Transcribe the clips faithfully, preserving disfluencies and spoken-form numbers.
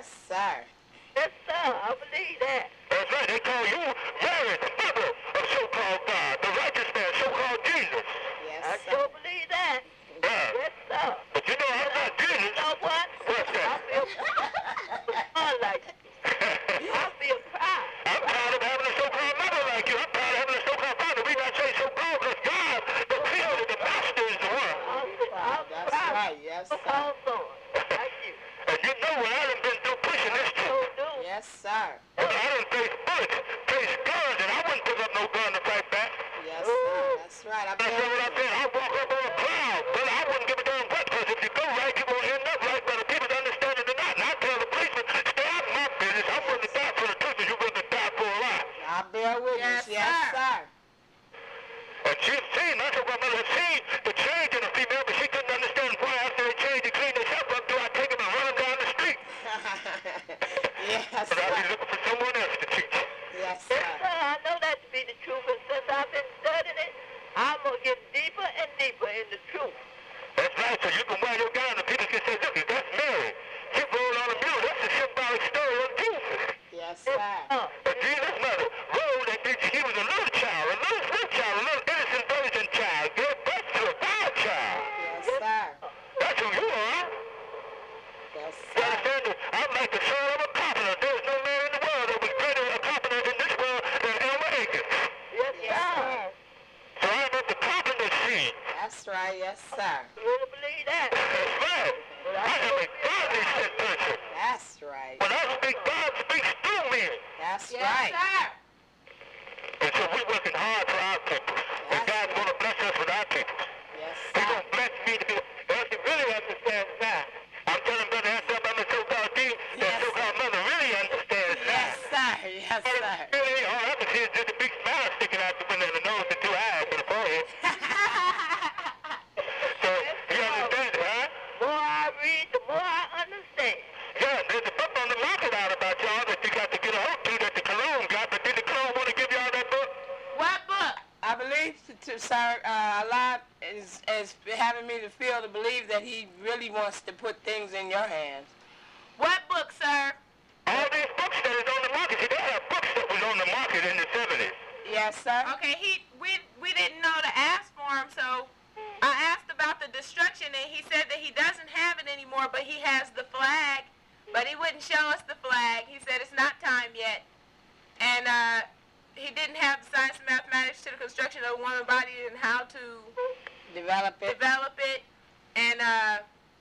Yes, sir. Yes, sir. I believe that. That's right. They call you Mary, the mother of so-called God, the righteous man, so-called Jesus. Yes, I sir. sure believe that. Yeah. Yes, sir. But you know I'm not Jesus. You know what? What's I that? feel proud like I feel proud. I'm proud of having a so-called mother like you. I'm proud of having a so-called father. We not say so-called because God, the creator, the master is the one. I'm, I'm That's proud. right. Yes, So sir. called Lord. Thank you. And you know what I done been through pushing this So truth. do. Yes, sir. Well, I done faced bullets, faced guns, and I wouldn't pick up no gun to fight back. Yes, sir. That's right. I That's what I believe said. I walk up on a cloud, but I wouldn't give a damn what, because if you go right, you're going to end up right, whether people understand it or not. And I tell the policeman, stay out of my business. I'm willing to die for the truth, and you're willing to die for a lie. I bear witness. Yes, Yes, sir. sir. And she's seen, that's what my mother had seen, the change in a female, but she couldn't understand why after they changed and cleaned themselves up, do I take them and run them down the street? Yes, But I'll be sir. looking for someone else to teach. Yes, Yes, sir. sir. I know that to be the truth, and since I've been studying it, I'm going to get deeper and deeper in the truth. That's right, so you can wear your gown and people can say, look, that's Mary. She rolled on a mule. That's a symbolic story of Jesus. Yes, Yes, sir. sir. But Jesus' mother rolled and did, he was a little child, a little sweet child, a little innocent virgin child, gave birth to a bad child. Yes, sir. That's who you are. Yes, You sir. understand me? I'm like the son of a carpenter. There's no man in the world that was greater a carpenter in this world than Elmer Akins. Yes, Yes, sir. sir. So I'm of the carpenter's seed. That's right. Yes, sir. I really believe that. That's right. But I I am a godly sent person. That's right. When I speak, God speaks through me. That's Yes, right. sir. And so we're working hard for our people. And God's going to bless us with our people. Yes, He's sir. going to bless me to be, well, she really understands now. I'm telling Brother Hansel, I'm a so-called D, that Yes. so-called mother really understands now. Yes, sir. Yes, sir. Really, all I can see is just a big smile sticking out the window of the nose and two eyes and the forehead. So, you understand it, huh? The more I read, the more I understand. Yeah, there's a book on the market out about y'all that you got to get a hold to that the Cologne got, but did the Cologne want to give y'all that book? What book? I believe, to, to, sir, uh, Allah is, is having me to feel to believe that he really wants to put things in your hands. What book, sir? All these books that is on the market, see, they have books that was on the market in the seventies. Yes, sir. Okay, he we we didn't know to ask for him, so I asked about the destruction, and he said that he doesn't have it anymore, but he has the flag, but he wouldn't show us the flag. He said it's not time yet, and uh, he didn't have the science and mathematics to the construction of the human body and how to Develop it. develop it, and uh,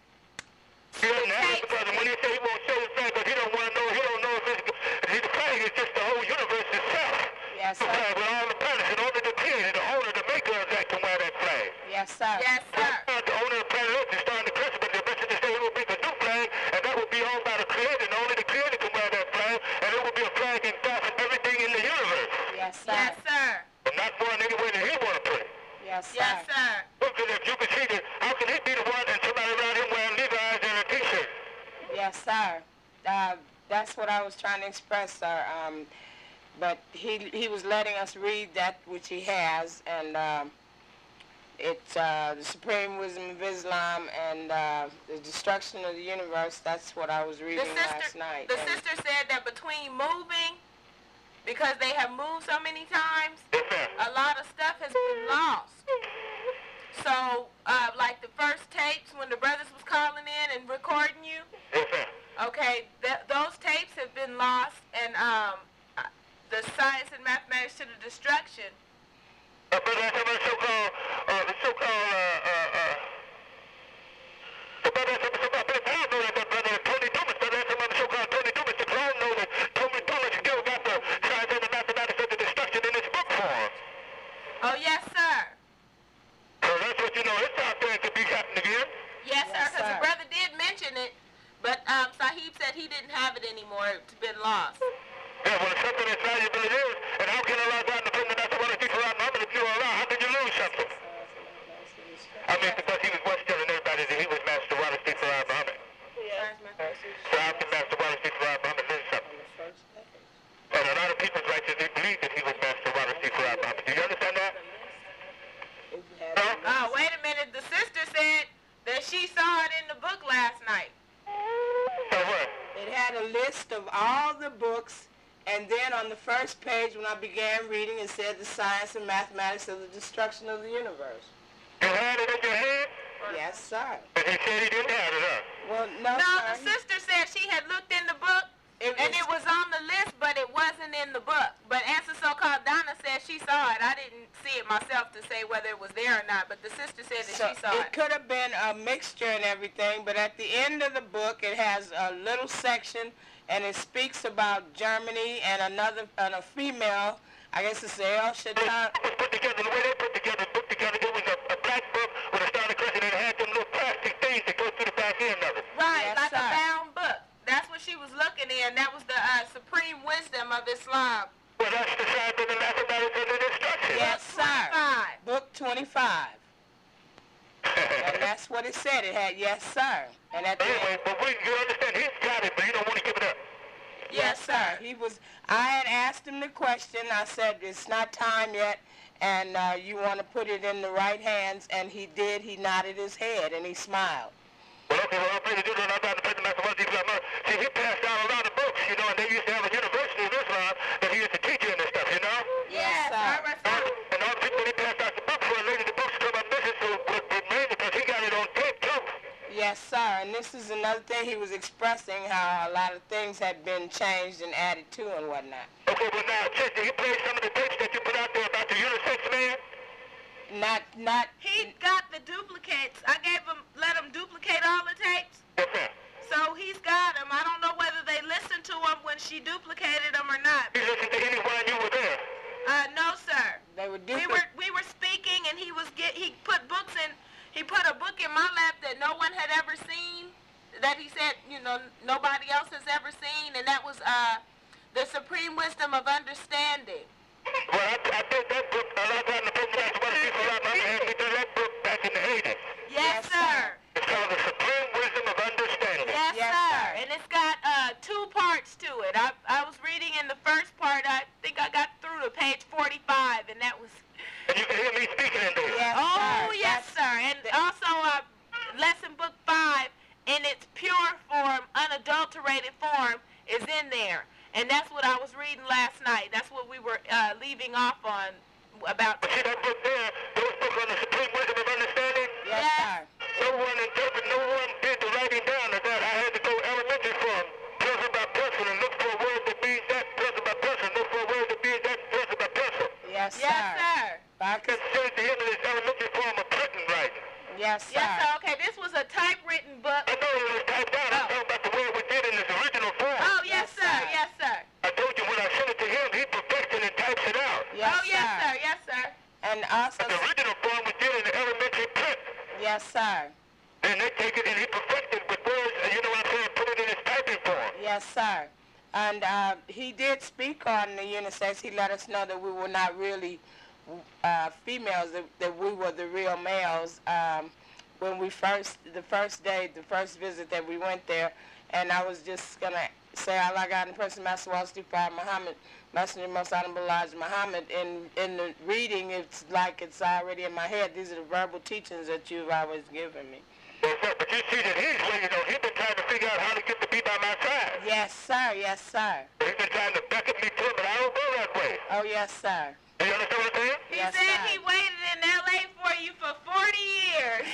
He doesn't have it because when he say he won't show his flag, but he don't want to know, he don't know if it's, see, the flag is just the whole universe itself. Yes, The sir. flag with all the planets, in order to create it, the owner, the maker of that can wear that flag. Yes, sir. yes, sir. Not the owner of planet Earth is starting to curse it, but the best to say he will make a new flag, and that will be owned by the creator, and only the creator can wear that flag, and it will be a flag engulfing everything in the universe. Yes, sir. Yes, sir. And not one any way that he want to put it. Yes, sir. Yes, sir. Look at if you can see that, how can he be the one and somebody around him wearing Levi's and a t-shirt? Yes, sir. Uh, that's what I was trying to express, sir. Um, but he he was letting us read that which he has, and um, it's uh, the supreme wisdom of Islam and uh, the destruction of the universe. That's what I was The reading last sister, night. the And sister said that between moving, because they have moved so many times, Yes, sir. a lot of stuff has been lost. So, uh, like the first tapes when the brothers was calling in and recording you, Yes, sir. okay, th- those tapes have been lost, and um, uh, the science and mathematics to the destruction. Uh, brother, that's about the so-called, uh, the so-called, uh, uh, uh, the brother, that's about so-called, Billy Powell know that, that brother, Tony Dumas, brother, that's about the so-called Tony Dumas, the clown know that Tony Dumas still got the science and the mathematics of the destruction in his book form. Oh, yes, sir. So that's what you know, it's out there to be happening again. Yes, sir, Yes, because sir. the brother did mention it, but um, Sahib said he didn't have it anymore. It's been lost. Yeah, well, it's something as valuable as it is, and how can Allah God defend the master one of people around Muhammad if you are Allah? How can you lose something? I mean, because he was once telling everybody that he was Master Wallace P. Farah Muhammad. Science, mathematics. So how can Master Wallace P. Farah Muhammad lose something? And a lot of people righteously believe that he was Master Wallace P. Farah Muhammad. Do you understand that? Huh? Oh, wait a minute. The sister said that she saw it in the book last night. So what? it had a And then on the first page, when I began reading, it said the science and mathematics of the destruction of the universe. You had it in your hand? Yes, sir. And he said he didn't have it, huh? Well, no, No, sir. the sister said she had looked in the book, It and was- it was on the list, but it wasn't in the book. But Answer So-Called Donna said she saw it. I didn't see it myself to say whether it was there or not, but the sister said that So she saw it it. could have been a mixture and everything, but at the end of the book, it has a little section, and it speaks about Germany and another, and a female, I guess it's El Shaddai. It was put together, the way they put together, put together, it was a, a black book with a starter crescent, and it had them little plastic things that go through the back end of it. Right, Yes, like a sir. bound book. That's what she was looking in. That was the uh, supreme wisdom of Islam. Well, that's the science of the mathematics of the destruction. Yes, sir. twenty-five. Book twenty-five. And that's what it said. It had yes, sir. And at the Anyway, end, but we, you understand, he's got it, but you don't want to give it up. yes, sir. He was. I had asked him the question. I said, "It's not time yet, and uh, you want to put it in the right hands." And he did. He nodded his head and he smiled. Well, okay, well, I'm going to do that. I'm about to put the mathematics of the See, he passed down a lot of books, you know, and they used to have a university in Islam that he used to teach in and stuff, you know? Yes, sir. I read And all the people that he passed out the books for, later the books come up missing, so with, with me, because he got it on tape, too. Yes, sir. And this is another thing he was expressing, how a lot of things had been changed and added to and whatnot. Okay, well, now, sister, he played some of the tapes that you put out there about the unisex man? Not, not. He got the duplicates. I gave him, let him duplicate all the tapes. Yes, sir. So he's got them. I don't know whether they listened to him when she duplicated them or not. He listened to any while you were there. Uh, no, sir. They were We different. were we were speaking, and he was get he put books in. He put a book in my lap that no one had ever seen. That he said, you know, nobody else has ever seen, and that was uh, the Supreme Wisdom of Understanding. Well, I, I did that book a lot of times. The person that's one of the people out there had me do that book back in the eighties. Yes, Yes, sir. sir. It's called The Supreme Wisdom of Understanding. Yes, Yes, sir. sir. And it's got uh, two parts to it. I I was reading in the first part. I think I got through to page forty-five, and that was. And you can hear me speaking in there. Yes, Oh, sir. yes, That's- sir. And also, uh, lesson book five, in its pure form, unadulterated form, is in there. And that's what I was reading last night. That's what we were uh, leaving off on about. But see that book there, those books on the Supreme Wisdom of Understanding? Yes, Yes. sir. No one interpreted, no one did the writing down of that. I had to go elementary form, person by person, and look for a word that means that, person by person, look for a word that means that, person by person. Yes, sir. Yes, sir. If I I could- could say at the end of this elementary form of printing writing. Yes, sir. Yes, sir. Okay, this was a typewritten book. I know it was typed down. I'm talking about the way we did in its original form. Oh, yes, Yes, sir. sir. Yes, sir. I told you when I sent it to him, he perfects it and types it out. Yes, Oh, yes, sir. Yes, sir. And also, But the original form we did in the elementary print. yes, sir. Then they take it and he perfected with words, and you know what I'm saying, put it in his typing form. Yes, sir. And uh, he did speak on the unisex. He let us know that we were not really uh, females, that, that we were the real males. Um, when we first, the first day, the first visit that we went there, and I was just going to say, Allah God in person, Master Wasti Muhammad, Messenger Most Honorable Elijah Muhammad. In, in the reading, it's like it's already in my head. These are the verbal teachings that you've always given me. Yes, sir. But you see that he's waiting on, he's been trying to figure out how to get to be by my side. Yes, sir. Yes, sir. He's been trying to beckon me to him, but I don't go that way. Oh, yes, sir. Do you understand what I'm saying? He Yes, said sir. he waited in L A for you for forty years.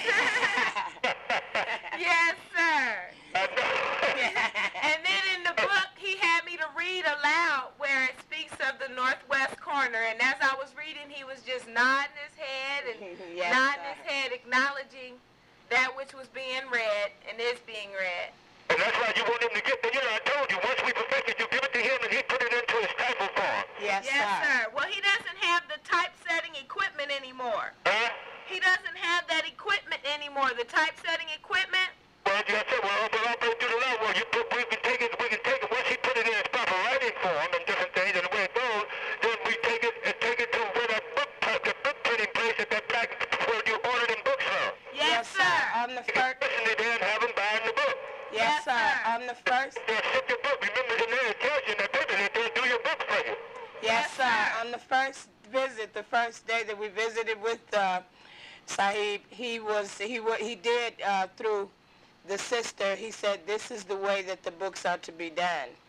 Yes, sir. I know. And then in the book, he had me to read aloud where it speaks of the northwest corner. And as I was reading, he was just nodding his head and Yes, nodding sir. his head, acknowledging that which was being read and is being read. And that's why you want him to get the, you know, I told you, once we perfect it, you give it to him and he put it into his typing form. Yes, Yes, sir. sir. Well, he doesn't have the typesetting equipment anymore. Huh? He doesn't have that equipment anymore, the typesetting equipment. Well, you said, well, but I'll put it through the law. Well, you put, we can take it, we can take it, once he put it in its proper writing form and different things and the way it goes, then we take it and take it to where that book, the book printing place at that black, where you order them books from. Yes, sir. On the You can first, listen to them and have them buying the book. yes, Yes, sir. sir. On the first, They'll ship your book. Remember, in there it tells you in that paper that they'll do your book for you. yes, Yes, sir. sir. On the first visit, the first day that we visited with uh, Sahib, he was he wa he did uh, through the sister. He said, "This is the way that the books are to be done."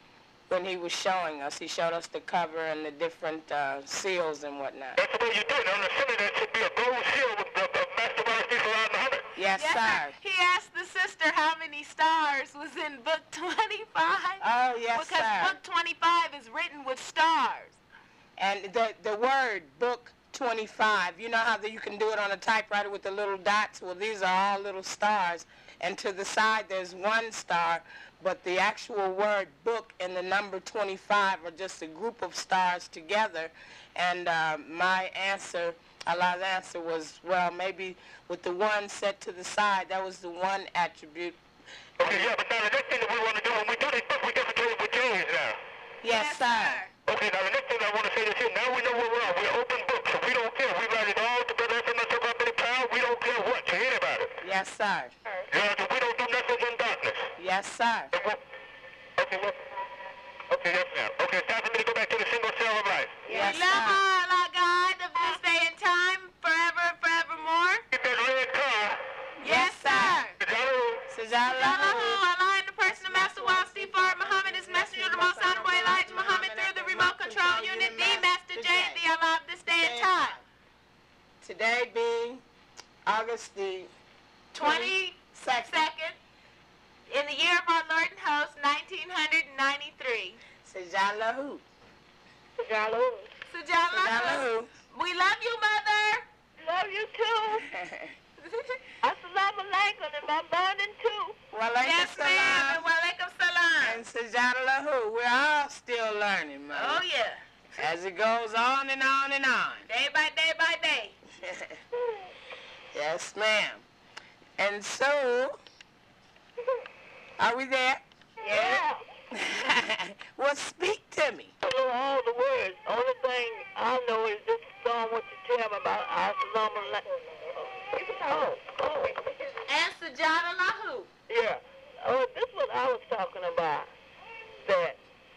when he was showing us. He showed us the cover and the different uh, seals and whatnot. That's the way you do it. On the center, there should be a gold seal with the, the Master Wallace D. Farrar Muhammad. Yes, Yes, sir. sir. He asked the sister how many stars was in book twenty-five. Oh, yes, because sir. book twenty-five is written with stars. And the the word book twenty-five, you know how that you can do it on a typewriter with the little dots? Well, these are all little stars. And to the side, there's one star, but the actual word book and the number twenty-five are just a group of stars together. And uh, my answer, Allah's answer was, well, maybe with the one set to the side, that was the one attribute. Okay, yeah, but now the next thing that we want to do, when we do this book, we different with James now. Yes, sir. Okay, now the next thing I want to say is here, now we know where we're at. We're open books, so we don't care. We write it all to Brother S M S about Billy Powell. We don't care what. You hear about it? Yes, sir. Yeah, so we don't do nothing in darkness. Yes, sir. Okay, what? Okay, yes, ma'am. Okay, it's time for me to go back to the single cell of life. Yes, we love sir. all our God of this day and time, forever and forevermore. Get that red car. Yes, sir. Sajallahu. Allah in the person of Master Wallace D. Farrar Muhammad is messenger of the most honorable Elijah Muhammad through the remote control unit, the Master J, and the Allah of this day and time. Today being August the twenty-second in the year of our Lord and host, nineteen ninety-three. Sajallahu. Jalo. Sajallahu. Sajallahu. We love you, Mother. Love you too. Assalamu alaikum and my morning too. Yes, ma'am. And walaikum salam. And Sajallahu. We're all still learning, Mother. Oh, yeah. As it goes on and on and on. Day by day by day. Yes, ma'am. And so, are we there? Yeah. Well, speak to me. I know all the words. Only thing I know is this song what you tell me about Assalamu alaikum. Oh, oh. And Sajallahu. Yeah. Oh, this is what I was talking about. That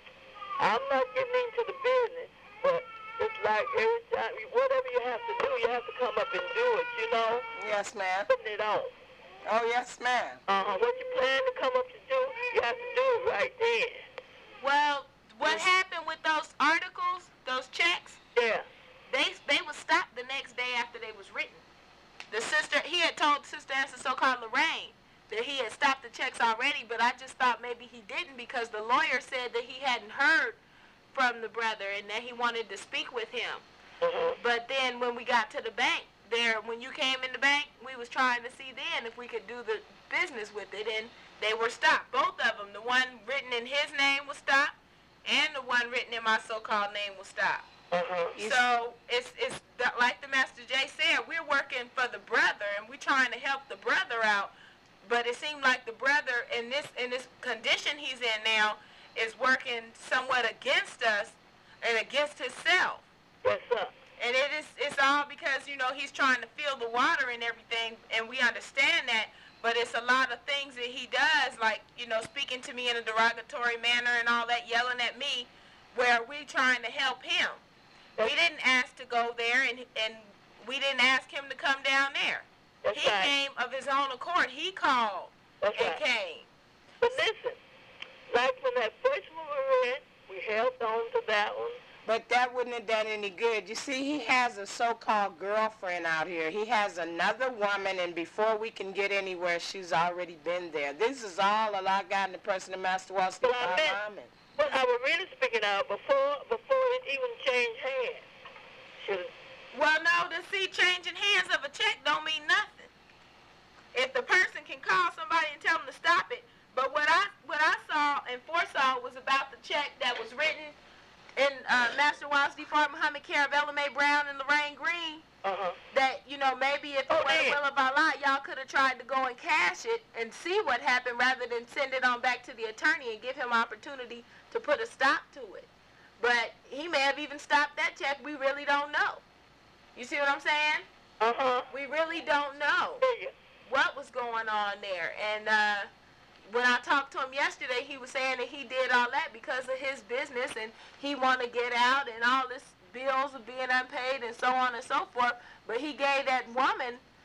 I'm not getting into the business, but it's like every time, whatever you have to do, you have to come up and do it, you know? Yes, ma'am. Putting it on. Oh, yes, ma'am. Uh-huh. What you plan to come up to do, you have to do it right then. Well, what happened with those articles, those checks, Yeah. they they were stopped the next day after they was written. The sister, he had told Sister Answer, so-called Lorraine, that he had stopped the checks already, but I just thought maybe he didn't because the lawyer said that he hadn't heard from the brother and that he wanted to speak with him. Mm-hmm. But then when we got to the bank, there, when you came in the bank, we was trying to see then if we could do the business with it, and they were stopped. Both of them, the one written in his name was stopped, and the one written in my so-called name was stopped. Mm-hmm. So it's it's the, like the Master J said, we're working for the brother, and we're trying to help the brother out. But it seemed like the brother in this in this condition he's in now is working somewhat against us and against himself. What's up? And it is it's all because, you know, he's trying to fill the water and everything, and we understand that. But it's a lot of things that he does, like, you know, speaking to me in a derogatory manner and all that, yelling at me, where we're trying to help him. We didn't ask to go there, and and we didn't ask him to come down there. That's He right. came of his own accord. He called That's and right. came. But listen, like when that first one we read, we held on to that one. But that wouldn't have done any good. You see, he has a so-called girlfriend out here. He has another woman, and before we can get anywhere, she's already been there. This is all Allah God in the person of Master Wallace D. But I meant- Muhammad. What I was really speaking of before before it even changed hands. Should Well, no, to see changing hands of a check don't mean nothing. If the person can call somebody and tell them to stop it. But what I what I saw and foresaw was about the check that was written in uh, Master Wallace D. Farrar Muhammad, care of Ella Mae Brown and Lorraine Green, uh-huh. that, you know, maybe if it Oh, was the yeah. will of Allah, y'all could have tried to go and cash it and see what happened rather than send it on back to the attorney and give him opportunity to put a stop to it. But he may have even stopped that check. We really don't know. You see what I'm saying? Uh-huh. We really don't know Yeah. what was going on there. And uh, when I talked to him yesterday, he was saying that he did all that because of his business and he wanted to get out and all this bills of being unpaid and so on and so forth. But he gave that woman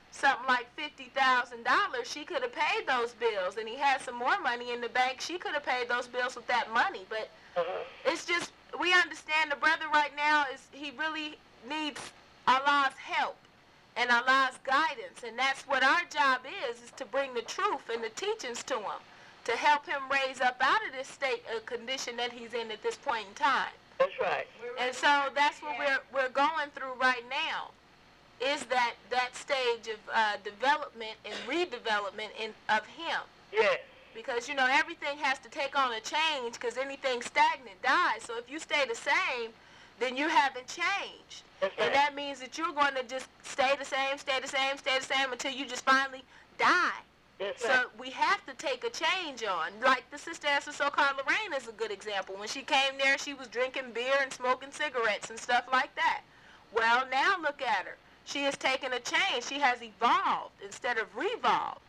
something like fifty thousand dollars, she could have paid those bills, and he had some more money in the bank. She could have paid those bills with that money. But Uh-huh. it's just, we understand the brother right now is, he really needs Allah's help and Allah's guidance, and that's what our job is, is to bring the truth and the teachings to him, to help him raise up out of this state of condition that he's in at this point in time. That's right. And so that's what we're we're going through right now, is that that stage of uh, development and redevelopment in, of him. Yes. Because, you know, everything has to take on a change, because anything stagnant dies. So if you stay the same, then you haven't changed. That's And right. that means that you're going to just stay the same, stay the same, stay the same until you just finally die. That's So right. we have to take a change on. Like the sister Esther so-called Lorraine is a good example. When she came there, she was drinking beer and smoking cigarettes and stuff like that. Well, now look at her. She has taken a change. She has evolved instead of revolved.